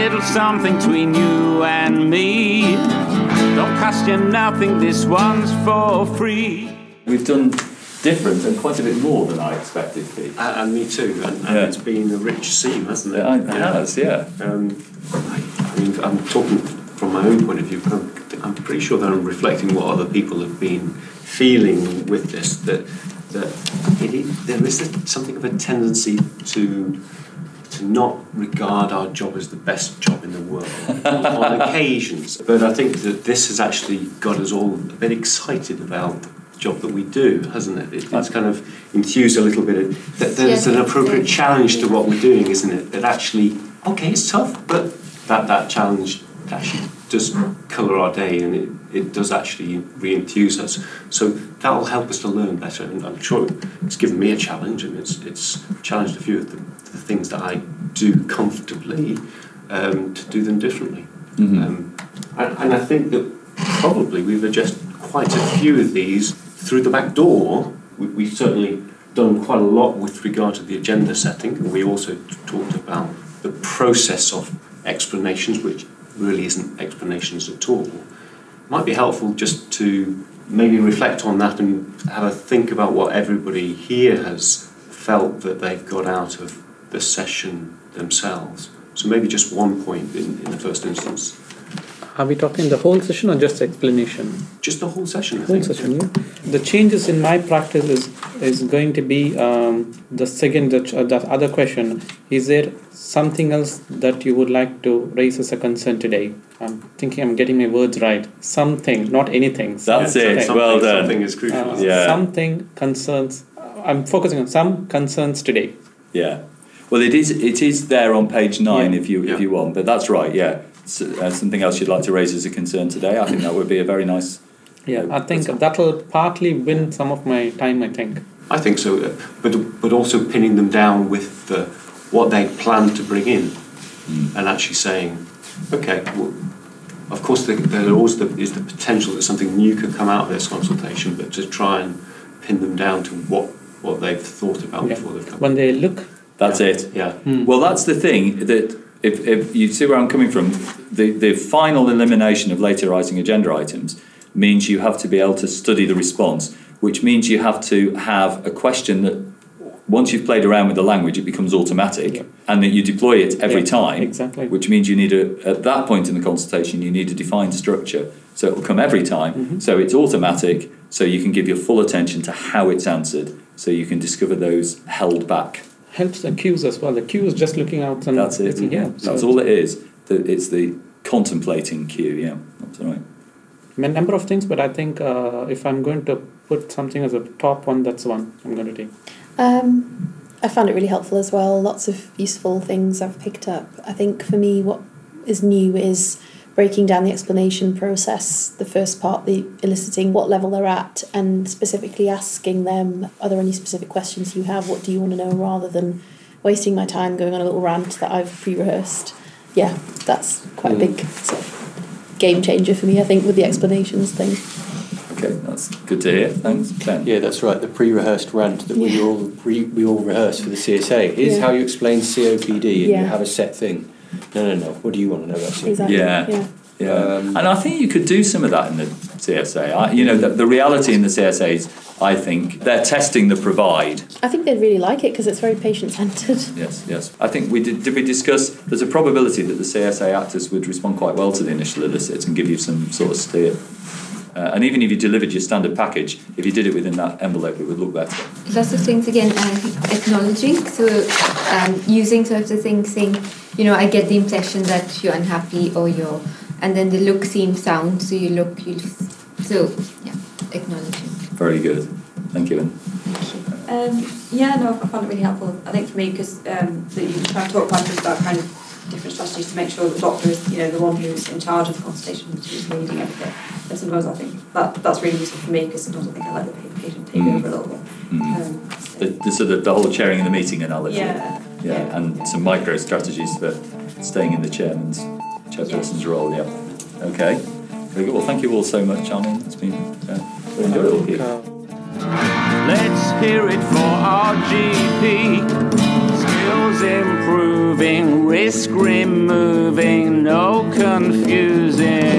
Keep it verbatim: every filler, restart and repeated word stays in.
little something between you and me. Don't cost you nothing, this one's for free. We've done different and quite a bit more than I expected, Pete. Uh, and me too, and, and Yeah. it's been a rich scene, hasn't it? Yeah, it has, yeah. Um, I, I mean, I'm talking from my own point of view, but I'm, I'm pretty sure that I'm reflecting what other people have been feeling with this, that that it is, there is a, something of a tendency to to not regard our job as the best job in the world on occasions. But I think that this has actually got us all a bit excited about the job that we do, hasn't it? it it's kind of infused a little bit of that there's an appropriate challenge to what we're doing, isn't it? That actually, okay, it's tough, but that, that challenge actually does colour our day, and it, it does actually re-enthuse us. So that'll help us to learn better, and I'm sure it's given me a challenge, and it's it's challenged a few of the, the things that I do comfortably um, to do them differently. Mm-hmm. Um, and, and I think that probably we've addressed quite a few of these through the back door. We, we've certainly done quite a lot with regard to the agenda setting, and we also t- talked about the process of explanations, which really isn't explanations at all. Might be helpful just to maybe reflect on that and have a think about what everybody here has felt that they've got out of the session themselves. So maybe just one point in, in the first instance. Are we talking the whole session or just explanation? Just the whole session, I Whole think. session, yeah. The changes in my practice is is going to be um, the second, the, uh, the other question. Is there something else that you would like to raise as a concern today? I'm thinking I'm getting my words right. Something, not anything. That's something. it. Well done. Something is crucial. Uh, Yeah. Something concerns. I'm focusing on some concerns today. Yeah. Well, it is it is there on page nine Yeah. if you Yeah. if you want, but that's right. Yeah. So, uh, something else you'd like to raise as a concern today? I think that would be a very nice. Yeah, uh, I think that will partly win some of my time, I think. I think so, uh, but but also pinning them down with the, what they plan to bring in, Mm. and actually saying, okay, well, of course there, there always the, is the potential that something new could come out of this consultation, but to try and pin them down to what, what they've thought about Yeah. before they've come. When they look, That's yeah. it. Yeah. Hmm. Well, that's the thing that if, if you see where I'm coming from, the, the final elimination of later arising agenda items means you have to be able to study the response, which means you have to have a question that once you've played around with the language, it becomes automatic, Yeah. and that you deploy it every Yeah, time, exactly. which means you need a, at that point in the consultation, you need a defined structure. So it will come every time, Mhm. so it's automatic, so you can give your full attention to how it's answered, so you can discover those held back. helps the cues as well. The cue is just looking out and That's it. looking here. That's all it is. The, it's the contemplating cue, yeah, that's right. A number of things, but I think uh, if I'm going to put something as a top one, that's one I'm going to take. Um, I found it really helpful as well. Lots of useful things I've picked up. I think for me, what is new is breaking down the explanation process. The first part, the eliciting what level they're at, and specifically asking them, are there any specific questions you have? What do you want to know? Rather than wasting my time going on a little rant that I've pre-rehearsed. Yeah, that's quite a big sort of game changer for me, I think, with the explanations thing. Okay, that's good to hear. Thanks, Ben. Yeah, that's right. The pre-rehearsed rant that we Yeah. all re- we all rehearse for the C S A. Here's Yeah. how you explain C O P D, and Yeah. you have a set thing. No, no, no. What do you want to know about C O P D? Exactly. Yeah. yeah. Yeah, Um, and I think you could do some of that in the C S A. I, you know, the, the reality in the C S As, I think, they're testing the provide. I think they'd really like it because it's very patient-centred. Yes, yes. I think we did. Did we discuss? There's a probability that the C S A actors would respond quite well to the initial elicit and give you some sort of steer. Uh, and even if you delivered your standard package, if you did it within that envelope, it would look better. Lots of things again, uh, acknowledging, so um, using sort of the thing, saying, you know, I get the impression that you're unhappy or you're, and then the look, seem, sound, so you look, you so yeah, acknowledging. Very good. Thank you, Lynn. Um, yeah, no, I found it really helpful. I think for me, because um, that you kind of talk quite a bit about kind of different strategies to make sure that the doctor is, you know, the one who's in charge of the consultation, who's leading everything. And sometimes I think that that's really useful for me because sometimes I think I let the patient take Mm. over a little bit. Mm. Um, The, the sort of the whole chairing in the meeting analogy. yeah, Yeah, yeah. and some micro strategies for staying in the chairman's chairperson's role. Yeah. Okay. Very good. Well, thank you all so much. I mean, it's been uh, very enjoyable here. Let's hear it for our G P. Skills outcomes improving, risk removing, no confusing.